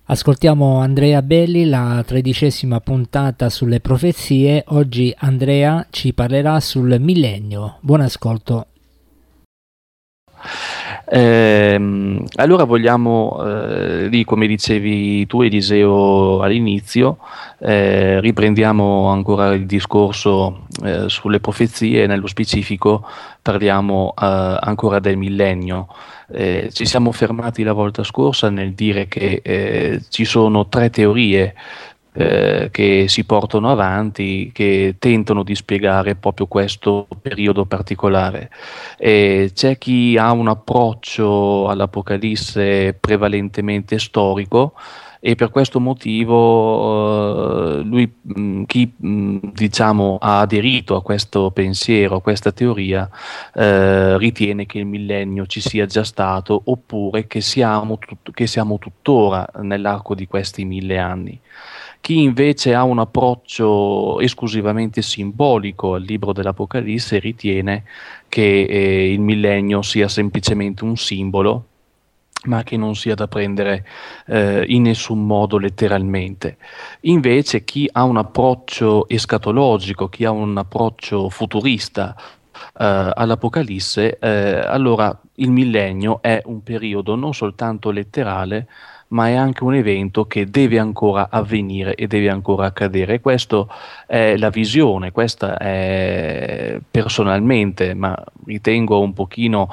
Ascoltiamo Andrea Belli, la 13ª puntata sulle profezie. Oggi Andrea ci parlerà sul millennio. Buon ascolto. Allora vogliamo, come dicevi tu Eliseo all'inizio, riprendiamo ancora il discorso sulle profezie, nello specifico parliamo ancora del millennio. Ci siamo fermati la volta scorsa nel dire che ci sono tre teorie che si portano avanti, che tentano di spiegare proprio questo periodo particolare. C'è chi ha un approccio all'Apocalisse prevalentemente storico e per questo motivo diciamo ha aderito a questo pensiero, a questa teoria, ritiene che il millennio ci sia già stato oppure che siamo tuttora nell'arco di questi 1000 anni. Chi invece ha un approccio esclusivamente simbolico al libro dell'Apocalisse ritiene che il millennio sia semplicemente un simbolo, ma che non sia da prendere in nessun modo letteralmente. Invece chi ha un approccio escatologico, chi ha un approccio futurista all'Apocalisse, allora il millennio è un periodo non soltanto letterale, ma è anche un evento che deve ancora avvenire e deve ancora accadere. Questa è la visione, questa è personalmente, ma ritengo un pochino,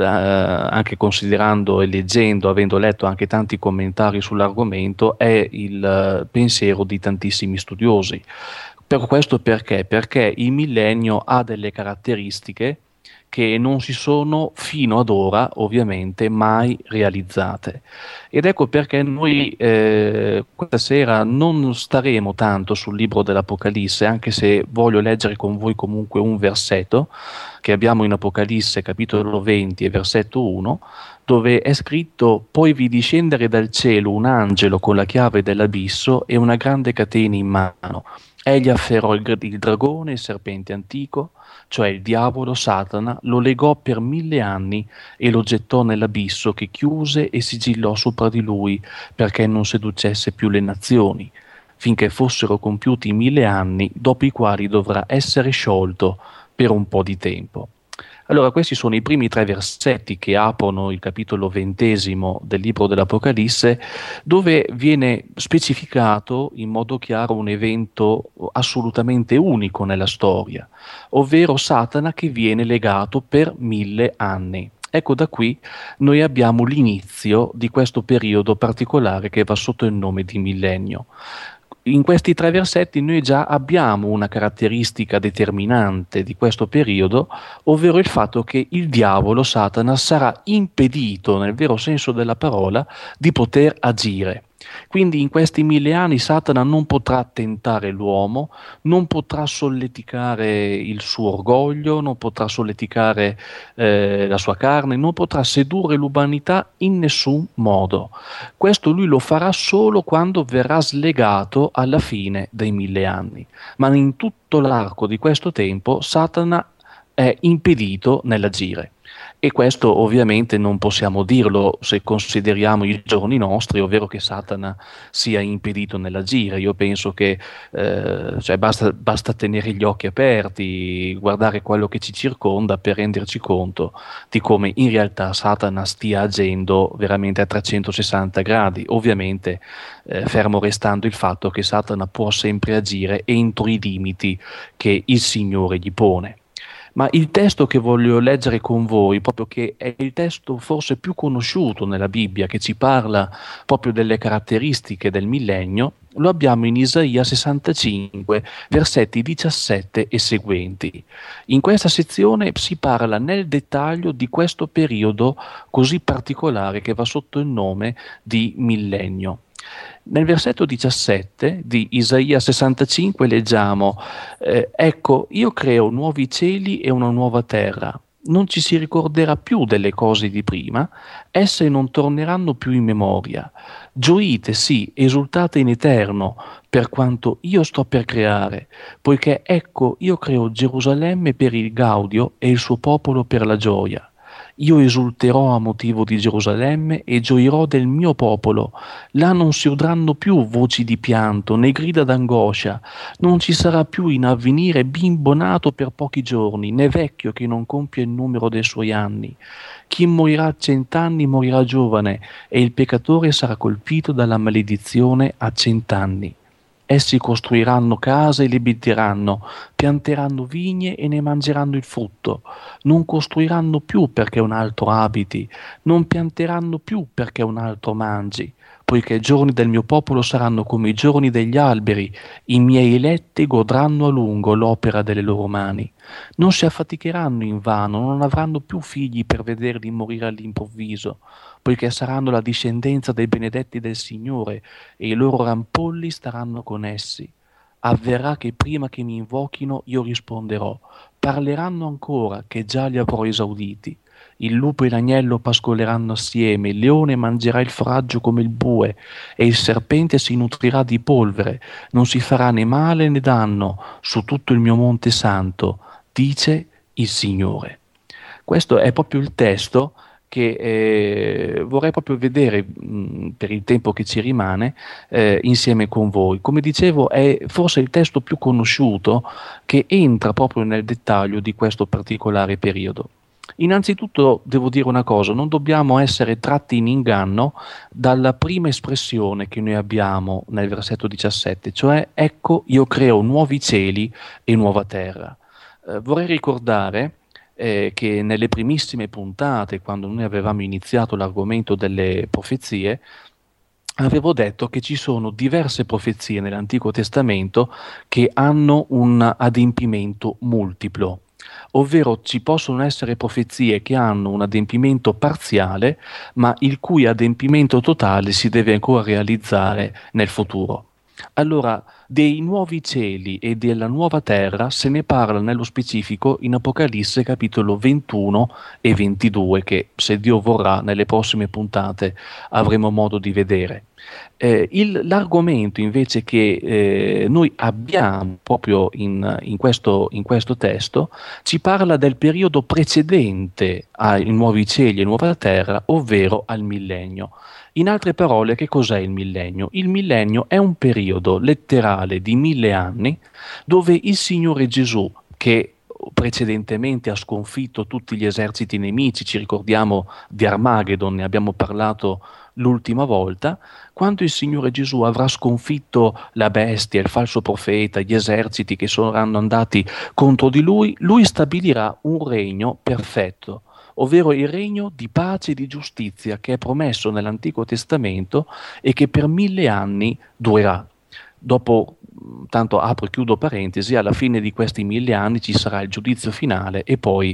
anche considerando e leggendo, avendo letto anche tanti commentari sull'argomento, è il pensiero di tantissimi studiosi. Per questo perché? Perché il millennio ha delle caratteristiche che non si sono fino ad ora ovviamente mai realizzate. Ed ecco perché noi questa sera non staremo tanto sul libro dell'Apocalisse, anche se voglio leggere con voi comunque un versetto che abbiamo in Apocalisse capitolo 20 e versetto 1, dove è scritto: poi vidi scendere dal cielo un angelo con la chiave dell'abisso e una grande catena in mano. Egli afferrò il dragone, il serpente antico, cioè il diavolo, Satana, lo legò per 1000 anni e lo gettò nell'abisso che chiuse e sigillò sopra di lui perché non seducesse più le nazioni, finché fossero compiuti 1000 anni, dopo i quali dovrà essere sciolto per un po' di tempo. Allora, questi sono i primi tre versetti che aprono il capitolo 20 del libro dell'Apocalisse, dove viene specificato in modo chiaro un evento assolutamente unico nella storia, ovvero Satana che viene legato per 1000 anni. Ecco, da qui noi abbiamo l'inizio di questo periodo particolare che va sotto il nome di millennio. In questi tre versetti noi già abbiamo una caratteristica determinante di questo periodo, ovvero il fatto che il diavolo, Satana, sarà impedito, nel vero senso della parola, di poter agire. Quindi in questi 1000 anni Satana non potrà tentare l'uomo, non potrà solleticare il suo orgoglio, non potrà solleticare la sua carne, non potrà sedurre l'umanità in nessun modo. Questo lui lo farà solo quando verrà slegato alla fine dei 1000 anni. Ma in tutto l'arco di questo tempo Satana è impedito nell'agire. E questo ovviamente non possiamo dirlo se consideriamo i giorni nostri, ovvero che Satana sia impedito nell'agire. Io penso che basta tenere gli occhi aperti, guardare quello che ci circonda per renderci conto di come in realtà Satana stia agendo veramente a 360 gradi. Ovviamente fermo restando il fatto che Satana può sempre agire entro i limiti che il Signore gli pone. Ma il testo che voglio leggere con voi, proprio che è il testo forse più conosciuto nella Bibbia, che ci parla proprio delle caratteristiche del millennio, lo abbiamo in Isaia 65, versetti 17 e seguenti. In questa sezione si parla nel dettaglio di questo periodo così particolare che va sotto il nome di millennio. Nel versetto 17 di Isaia 65 leggiamo: ecco, io creo nuovi cieli e una nuova terra. Non ci si ricorderà più delle cose di prima, esse non torneranno più in memoria. Gioite, sì, esultate in eterno, per quanto io sto per creare, poiché ecco, io creo Gerusalemme per il gaudio e il suo popolo per la gioia. Io esulterò a motivo di Gerusalemme e gioirò del mio popolo. Là non si udranno più voci di pianto, né grida d'angoscia. Non ci sarà più in avvenire bimbo nato per pochi giorni, né vecchio che non compia il numero dei suoi anni. Chi morirà a 100 anni morirà giovane, e il peccatore sarà colpito dalla maledizione a 100 anni. Essi costruiranno case e le abiteranno, pianteranno vigne e ne mangeranno il frutto. Non costruiranno più perché un altro abiti, non pianteranno più perché un altro mangi, poiché i giorni del mio popolo saranno come i giorni degli alberi, i miei eletti godranno a lungo l'opera delle loro mani. Non si affaticheranno invano, non avranno più figli per vederli morire all'improvviso, poiché saranno la discendenza dei benedetti del Signore, e i loro rampolli staranno con essi. Avverrà che prima che mi invochino io risponderò. Parleranno ancora, che già li avrò esauditi. Il lupo e l'agnello pascoleranno assieme, il leone mangerà il foraggio come il bue, e il serpente si nutrirà di polvere. Non si farà né male né danno su tutto il mio monte santo, dice il Signore. Questo è proprio il testo che vorrei proprio vedere per il tempo che ci rimane insieme con voi. Come dicevo, è forse il testo più conosciuto che entra proprio nel dettaglio di questo particolare periodo. Innanzitutto devo dire una cosa, non dobbiamo essere tratti in inganno dalla prima espressione che noi abbiamo nel versetto 17, cioè ecco io creo nuovi cieli e nuova terra. Vorrei ricordare che nelle primissime puntate, quando noi avevamo iniziato l'argomento delle profezie, avevo detto che ci sono diverse profezie nell'Antico Testamento che hanno un adempimento multiplo, ovvero ci possono essere profezie che hanno un adempimento parziale, ma il cui adempimento totale si deve ancora realizzare nel futuro. Allora, dei nuovi cieli e della nuova terra se ne parla nello specifico in Apocalisse capitolo 21 e 22, che se Dio vorrà nelle prossime puntate avremo modo di vedere. L'argomento invece che noi abbiamo proprio in questo testo ci parla del periodo precedente ai nuovi cieli e nuova terra, ovvero al millennio. In altre parole, che cos'è il millennio? Il millennio è un periodo letterale di 1000 anni dove il Signore Gesù, che precedentemente ha sconfitto tutti gli eserciti nemici, ci ricordiamo di Armageddon, ne abbiamo parlato l'ultima volta, quando il Signore Gesù avrà sconfitto la bestia, il falso profeta, gli eserciti che saranno andati contro di lui, lui stabilirà un regno perfetto, ovvero il regno di pace e di giustizia che è promesso nell'Antico Testamento e che per 1000 anni durerà. Dopo, tanto apro e chiudo parentesi, alla fine di questi 1000 anni ci sarà il giudizio finale e poi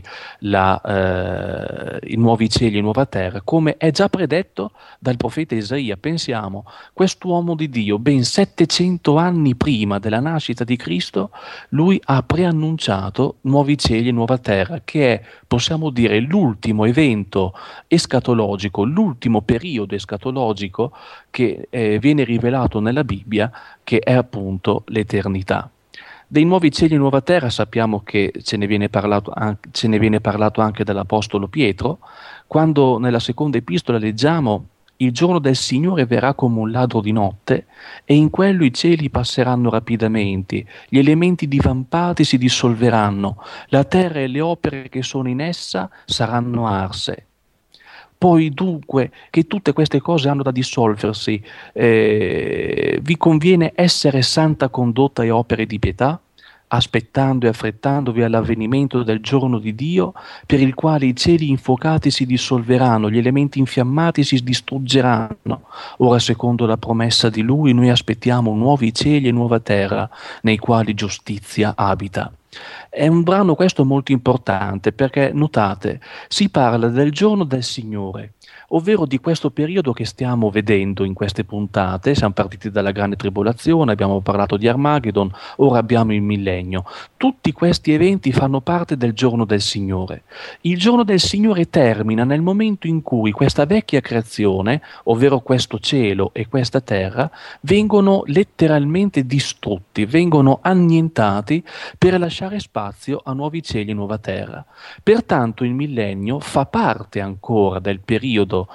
i nuovi cieli e nuova terra, come è già predetto dal profeta Isaia. Pensiamo, quest'uomo di Dio, ben 700 anni prima della nascita di Cristo, lui ha preannunciato nuovi cieli e nuova terra, che è, possiamo dire, l'ultimo evento escatologico, l'ultimo periodo escatologico che viene rivelato nella Bibbia, che è appunto l'eternità. Dei nuovi cieli e nuova terra sappiamo che ce ne viene parlato anche dall'Apostolo Pietro, quando nella seconda epistola leggiamo: il giorno del Signore verrà come un ladro di notte, e in quello i cieli passeranno rapidamente, gli elementi divampati si dissolveranno, la terra e le opere che sono in essa saranno arse. Poi dunque che tutte queste cose hanno da dissolversi, vi conviene essere santa condotta e opere di pietà, aspettando e affrettandovi all'avvenimento del giorno di Dio, per il quale i cieli infuocati si dissolveranno, gli elementi infiammati si distruggeranno. Ora, secondo la promessa di Lui, noi aspettiamo nuovi cieli e nuova terra, nei quali giustizia abita. È un brano questo molto importante perché, notate, si parla del giorno del Signore, ovvero di questo periodo che stiamo vedendo in queste puntate. Siamo partiti dalla grande tribolazione, abbiamo parlato di Armageddon, ora abbiamo il millennio. Tutti questi eventi fanno parte del giorno del Signore. Il giorno del Signore termina nel momento in cui questa vecchia creazione, ovvero questo cielo e questa terra, vengono letteralmente distrutti, vengono annientati per lasciare spazio a nuovi cieli e nuova terra. Pertanto il millennio fa parte ancora del periodo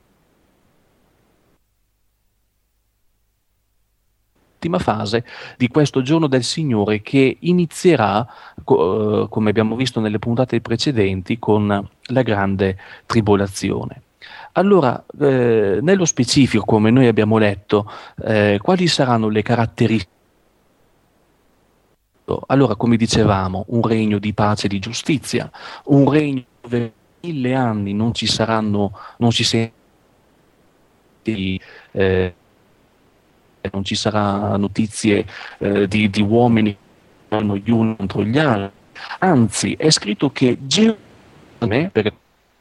ultima fase di questo giorno del Signore che inizierà, come abbiamo visto nelle puntate precedenti, con la grande tribolazione. Allora, nello specifico, come noi abbiamo letto, quali saranno le caratteristiche? Allora, come dicevamo, un regno di pace e di giustizia, un regno dove 1000 anni non ci saranno, non ci senti, non ci sarà notizie di uomini che vanno gli uni contro gli altri. Anzi, è scritto che Gerusalemme, perché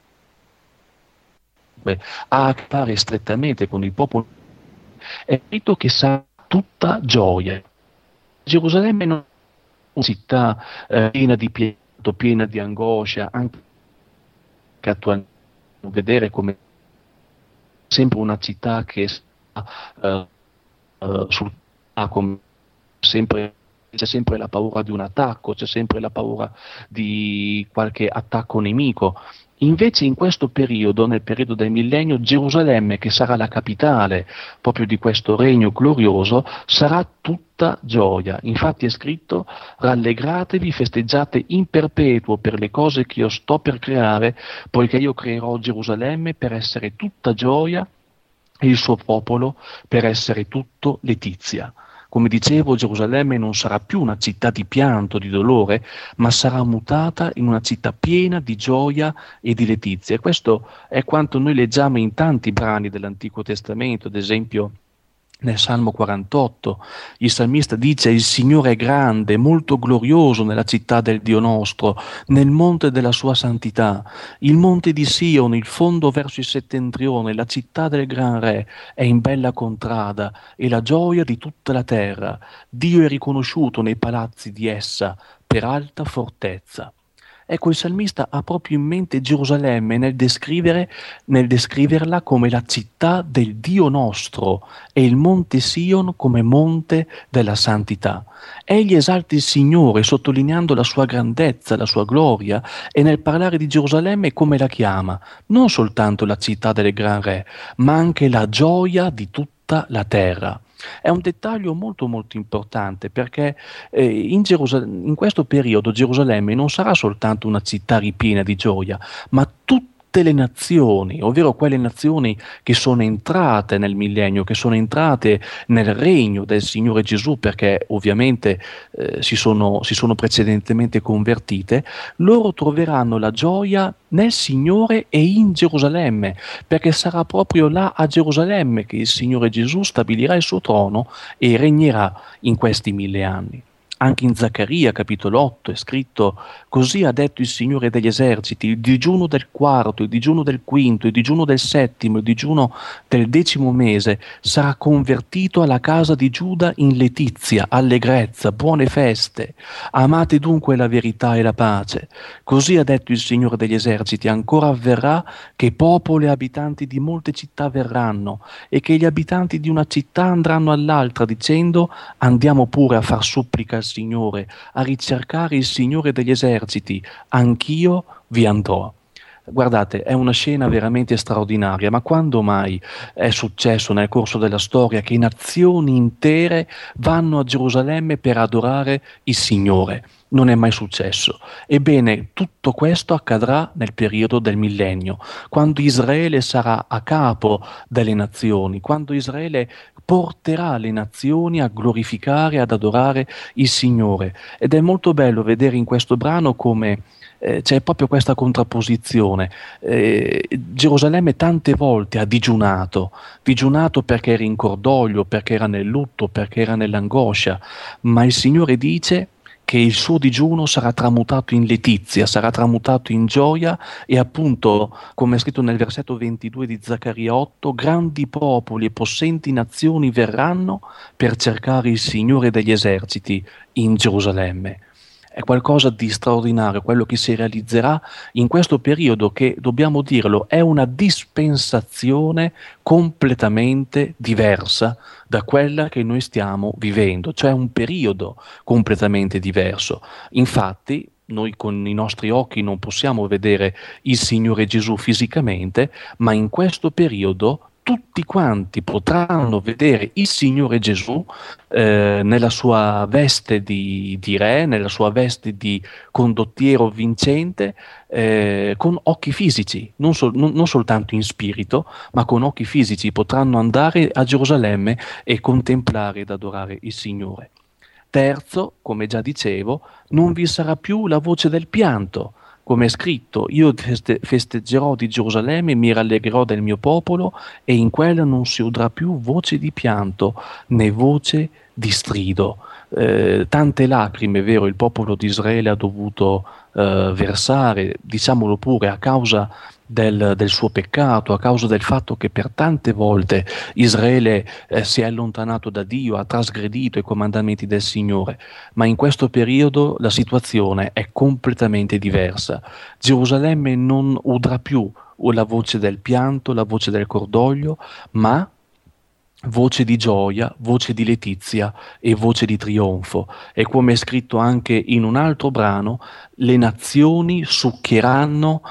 ha a che fare strettamente con il popolo, è scritto che sarà tutta gioia. Gerusalemme non è una città piena di pianto, piena di angoscia, anche che attualmente vedere come sempre una città che sta sul come sempre c'è sempre la paura di un attacco, c'è sempre la paura di qualche attacco nemico. Invece in questo periodo, nel periodo del millennio, Gerusalemme, che sarà la capitale proprio di questo regno glorioso, sarà tutta gioia. Infatti è scritto: rallegratevi, festeggiate in perpetuo per le cose che io sto per creare, poiché io creerò Gerusalemme per essere tutta gioia e il suo popolo per essere tutto letizia. Come dicevo, Gerusalemme non sarà più una città di pianto, di dolore, ma sarà mutata in una città piena di gioia e di letizia. E questo è quanto noi leggiamo in tanti brani dell'Antico Testamento, ad esempio nel Salmo 48, il salmista dice: il Signore è grande, molto glorioso nella città del Dio nostro, nel monte della sua santità. Il monte di Sion, il fondo verso il settentrione, la città del Gran Re, è in bella contrada e la gioia di tutta la terra. Dio è riconosciuto nei palazzi di essa per alta fortezza. Ecco, il salmista ha proprio in mente Gerusalemme nel descriverla come la città del Dio nostro e il monte Sion come monte della santità. Egli esalta il Signore sottolineando la sua grandezza, la sua gloria, e nel parlare di Gerusalemme come la chiama, non soltanto la città del Gran Re, ma anche la gioia di tutta la terra. È un dettaglio molto molto importante perché in questo periodo Gerusalemme non sarà soltanto una città ripiena di gioia, ma tutte le nazioni, ovvero quelle nazioni che sono entrate nel millennio, che sono entrate nel regno del Signore Gesù, perché ovviamente si sono precedentemente convertite, loro troveranno la gioia nel Signore e in Gerusalemme, perché sarà proprio là a Gerusalemme che il Signore Gesù stabilirà il suo trono e regnerà in questi 1000 anni. Anche in Zaccaria, capitolo 8, è scritto: così ha detto il Signore degli eserciti, il digiuno del quarto, il digiuno del quinto, il digiuno del settimo, il digiuno del 10° mese sarà convertito alla casa di Giuda in letizia, allegrezza, buone feste. Amate dunque la verità e la pace. Così ha detto il Signore degli eserciti: ancora avverrà che popolo e abitanti di molte città verranno e che gli abitanti di una città andranno all'altra dicendo: andiamo pure a far supplica al Signore, a ricercare il Signore degli eserciti, anch'io vi andrò. Guardate, è una scena veramente straordinaria, ma quando mai è successo nel corso della storia che nazioni intere vanno a Gerusalemme per adorare il Signore? Non è mai successo. Ebbene, tutto questo accadrà nel periodo del millennio, quando Israele sarà a capo delle nazioni, quando Israele porterà le nazioni a glorificare, ad adorare il Signore. Ed è molto bello vedere in questo brano come c'è proprio questa contrapposizione. Gerusalemme tante volte ha digiunato perché era in cordoglio, perché era nel lutto, perché era nell'angoscia, ma il Signore dice che il suo digiuno sarà tramutato in letizia, sarà tramutato in gioia e appunto, come è scritto nel versetto 22 di Zaccaria 8, grandi popoli e possenti nazioni verranno per cercare il Signore degli eserciti in Gerusalemme. È qualcosa di straordinario, quello che si realizzerà in questo periodo che, dobbiamo dirlo, è una dispensazione completamente diversa da quella che noi stiamo vivendo, cioè un periodo completamente diverso. Infatti, noi con i nostri occhi non possiamo vedere il Signore Gesù fisicamente, ma in questo periodo tutti quanti potranno vedere il Signore Gesù nella sua veste di re, nella sua veste di condottiero vincente, con occhi fisici, non soltanto in spirito, ma con occhi fisici potranno andare a Gerusalemme e contemplare ed adorare il Signore. Terzo, come già dicevo, non vi sarà più la voce del pianto. Come è scritto, io festeggerò di Gerusalemme, mi rallegrerò del mio popolo e in quella non si udrà più voce di pianto né voce di strido. Tante lacrime, è vero, il popolo di Israele ha dovuto versare, diciamolo pure, a causa del suo peccato, a causa del fatto che per tante volte Israele si è allontanato da Dio, ha trasgredito i comandamenti del Signore, ma in questo periodo la situazione è completamente diversa. Gerusalemme non udrà più la voce del pianto, la voce del cordoglio, ma voce di gioia, voce di letizia e voce di trionfo. E come è scritto anche in un altro brano, le nazioni succhieranno,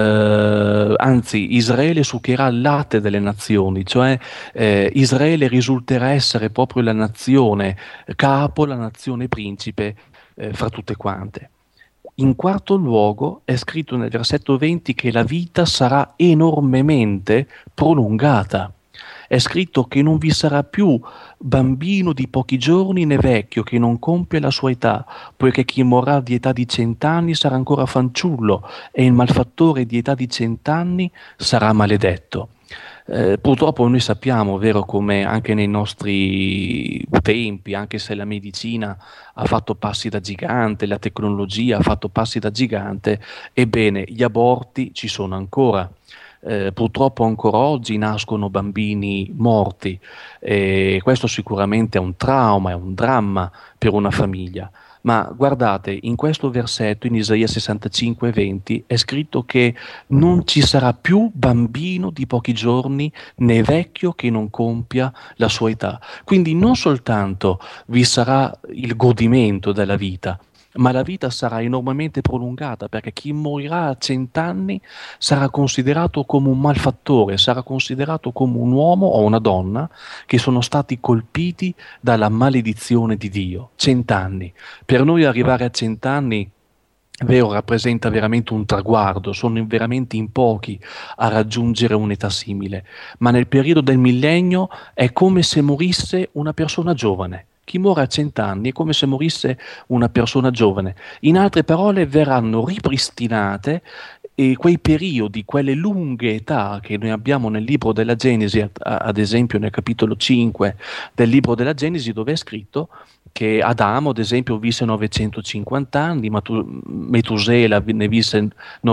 anzi Israele succhierà il latte delle nazioni, cioè Israele risulterà essere proprio la nazione capo, la nazione principe fra tutte quante. In quarto luogo è scritto nel versetto 20 che la vita sarà enormemente prolungata. È scritto che non vi sarà più bambino di pochi giorni né vecchio che non compie la sua età, poiché chi morrà di età di 100 anni sarà ancora fanciullo e il malfattore di età di 100 anni sarà maledetto. Purtroppo noi sappiamo, vero, come anche nei nostri tempi, anche se la medicina ha fatto passi da gigante, la tecnologia ha fatto passi da gigante, ebbene gli aborti ci sono ancora. Purtroppo ancora oggi nascono bambini morti e questo sicuramente è un trauma, è un dramma per una famiglia. Ma guardate, in questo versetto, in Isaia 65:20, è scritto che non ci sarà più bambino di pochi giorni né vecchio che non compia la sua età. Quindi non soltanto vi sarà il godimento della vita, ma la vita sarà enormemente prolungata, perché chi morirà a 100 anni sarà considerato come un malfattore, sarà considerato come un uomo o una donna che sono stati colpiti dalla maledizione di Dio. 100 anni. Per noi arrivare a 100 anni, vero, rappresenta veramente un traguardo, sono veramente in pochi a raggiungere un'età simile, ma nel periodo del millennio è come se morisse una persona giovane. Chi muore a 100 anni è come se morisse una persona giovane. In altre parole, verranno ripristinate quei periodi, quelle lunghe età che noi abbiamo nel libro della Genesi, ad esempio nel capitolo 5 del libro della Genesi, dove è scritto che Adamo, ad esempio, visse 950 anni, Metusela ne visse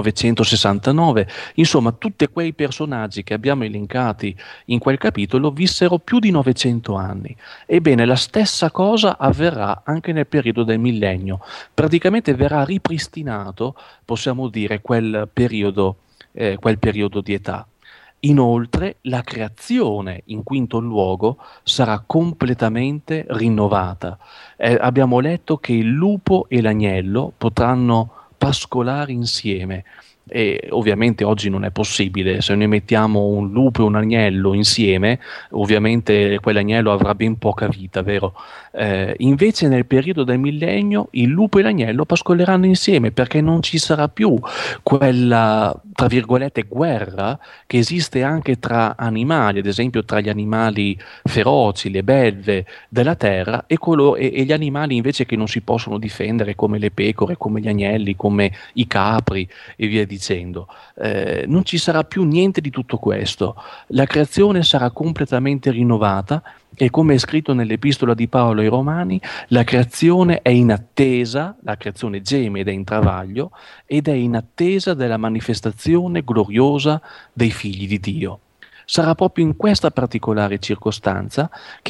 969, insomma tutti quei personaggi che abbiamo elencati in quel capitolo vissero più di 900 anni. Ebbene, la stessa cosa avverrà anche nel periodo del millennio, praticamente verrà ripristinato, possiamo dire, quel periodo di età. Inoltre, la creazione, in quinto luogo, sarà completamente rinnovata. Abbiamo letto che il lupo e l'agnello potranno pascolare insieme. E ovviamente oggi non è possibile, se noi mettiamo un lupo e un agnello insieme, ovviamente quell'agnello avrà ben poca vita, vero? Invece nel periodo del millennio il lupo e l'agnello pascoleranno insieme perché non ci sarà più quella, tra virgolette, guerra che esiste anche tra animali, ad esempio tra gli animali feroci, le belve della terra e gli animali invece che non si possono difendere come le pecore, come gli agnelli, come i capri e via dicendo. dicendo. Non ci sarà più niente di tutto questo. La creazione sarà completamente rinnovata e, come è scritto nell'Epistola di Paolo ai Romani, la creazione è in attesa, la creazione geme ed è in travaglio, ed è in attesa della manifestazione gloriosa dei figli di Dio. Sarà proprio in questa particolare circostanza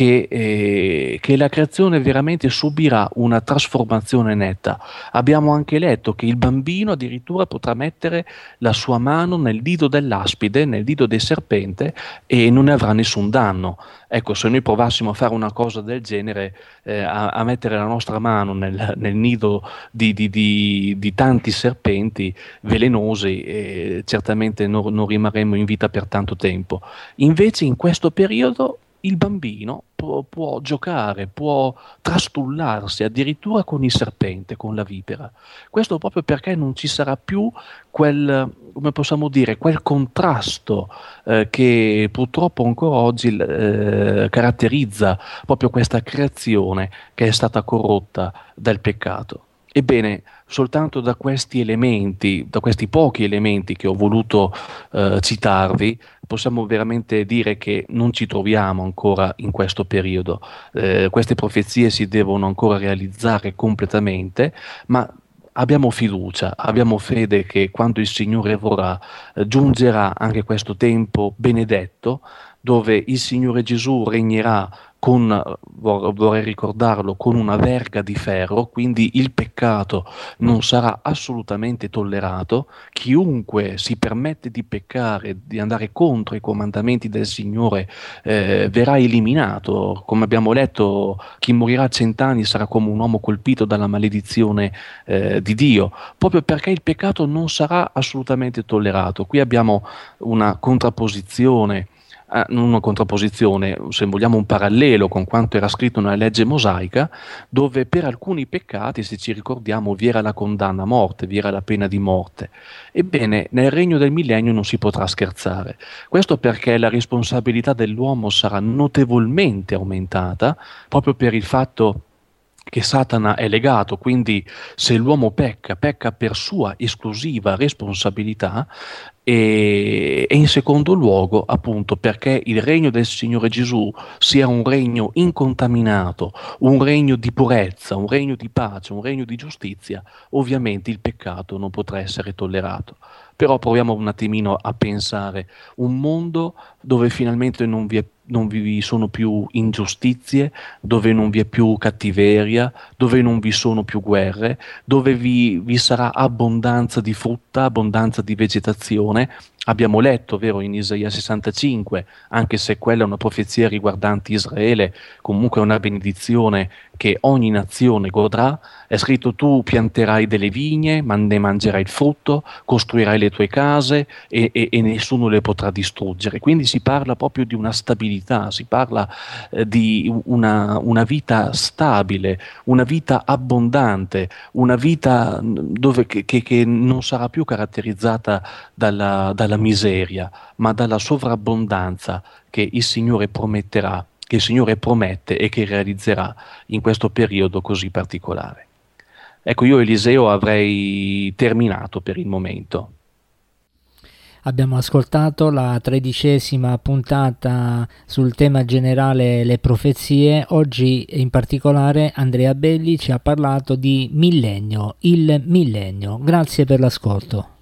che la creazione veramente subirà una trasformazione netta. Abbiamo anche letto che il bambino addirittura potrà mettere la sua mano nel dito dell'aspide, nel dito del serpente, e non ne avrà nessun danno. Ecco, se noi provassimo a fare una cosa del genere, a mettere la nostra mano nel nido di tanti serpenti velenosi, certamente non rimarremo in vita per tanto tempo. Invece in questo periodo il bambino può giocare, può trastullarsi addirittura con il serpente, con la vipera. Questo proprio perché non ci sarà più quel, come possiamo dire, quel contrasto che purtroppo ancora oggi caratterizza proprio questa creazione che è stata corrotta dal peccato. Ebbene, soltanto da questi elementi, da questi pochi elementi che ho voluto citarvi, possiamo veramente dire che non ci troviamo ancora in questo periodo. Queste profezie si devono ancora realizzare completamente, ma abbiamo fiducia, abbiamo fede che quando il Signore vorrà, giungerà anche questo tempo benedetto, dove il Signore Gesù regnerà con, vorrei ricordarlo, con una verga di ferro, quindi il peccato non sarà assolutamente tollerato. Chiunque si permette di peccare, di andare contro i comandamenti del Signore, verrà eliminato. Come abbiamo letto, chi morirà a 100 anni sarà come un uomo colpito dalla maledizione di Dio, proprio perché il peccato non sarà assolutamente tollerato. Qui abbiamo una contrapposizione, non una contrapposizione, se vogliamo un parallelo con quanto era scritto nella legge mosaica, dove per alcuni peccati, se ci ricordiamo, vi era la condanna a morte, vi era la pena di morte. Ebbene, nel regno del millennio non si potrà scherzare. Questo perché la responsabilità dell'uomo sarà notevolmente aumentata, proprio per il fatto che Satana è legato, quindi se l'uomo pecca per sua esclusiva responsabilità, e in secondo luogo appunto perché il regno del Signore Gesù sia un regno incontaminato, un regno di purezza, un regno di pace, un regno di giustizia, ovviamente il peccato non potrà essere tollerato. Però proviamo un attimino a pensare un mondo dove finalmente non vi sono più ingiustizie, dove non vi è più cattiveria, dove non vi sono più guerre, dove vi sarà abbondanza di frutta, abbondanza di vegetazione. Abbiamo letto, vero, in Isaia 65, anche se quella è una profezia riguardante Israele, comunque è una benedizione che ogni nazione godrà. È scritto: tu pianterai delle vigne, ma ne mangerai il frutto, costruirai le tue case e nessuno le potrà distruggere. Quindi si parla proprio di una stabilità, si parla di una vita stabile, una vita abbondante, una vita che non sarà più caratterizzata dalla miseria, ma dalla sovrabbondanza che il Signore prometterà, che il Signore promette e che realizzerà in questo periodo così particolare. Ecco, io Eliseo avrei terminato per il momento. Abbiamo ascoltato la 13ª puntata sul tema generale le profezie. Oggi in particolare Andrea Belli ci ha parlato di millennio, il millennio. Grazie per l'ascolto.